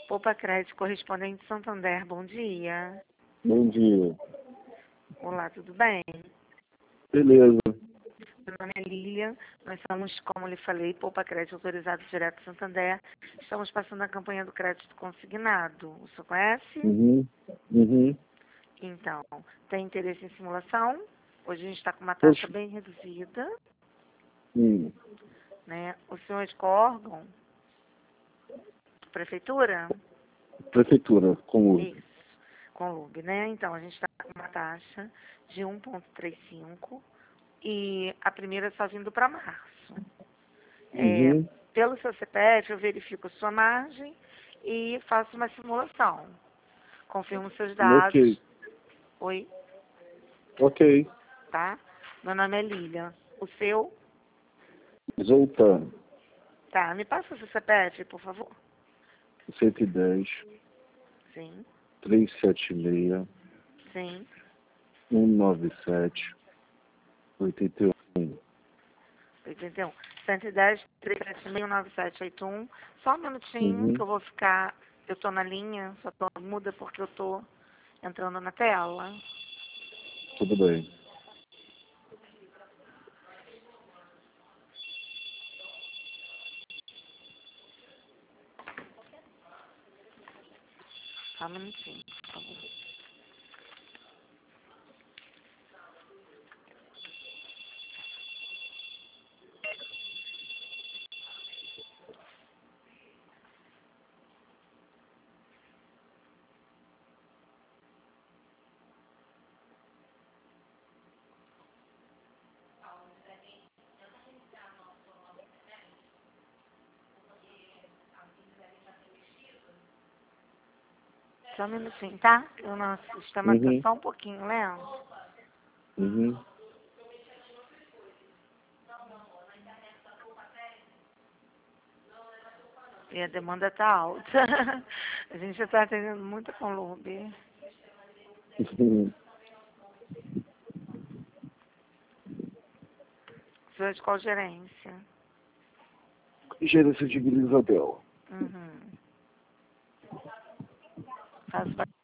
Poupa Crédito, correspondente Santander, bom dia. Bom dia. Olá, tudo bem? Beleza. Meu nome é Lilian, nós somos, como lhe falei, Poupa Crédito autorizado direto Santander. Estamos passando a campanha do crédito consignado. O senhor conhece? Uhum. Então, tem interesse em simulação? Hoje a gente está com uma taxa bem reduzida, né? O senhor é de qual órgão? Prefeitura? Prefeitura, com Isso, com LUB, né? Então, a gente está com uma taxa de 1,35 e a primeira está vindo para março. Pelo seu CPF, eu verifico sua margem e faço uma simulação. Confirmo seus dados. Ok. Oi, Ok. tá? Meu nome é Lilian. O seu? Zoltano, Tá, me passa o seu CPF, por favor. 110, Sim, 376, sim. 197, 81. 81. 110, 376, 9781. Só um minutinho que Uhum. eu vou ficar. Eu tô na linha, só tô muda porque eu tô entrando na tela. Tudo bem. Só um minutinho, por favor. Só um minutinho, tá? O nosso sistema tá Uhum. só um pouquinho lento. Uhum. E a demanda tá alta. A gente já tá atendendo muito com LUB. O senhor é de qual gerência? Gerência de Vila Isabel. Uhum. Faço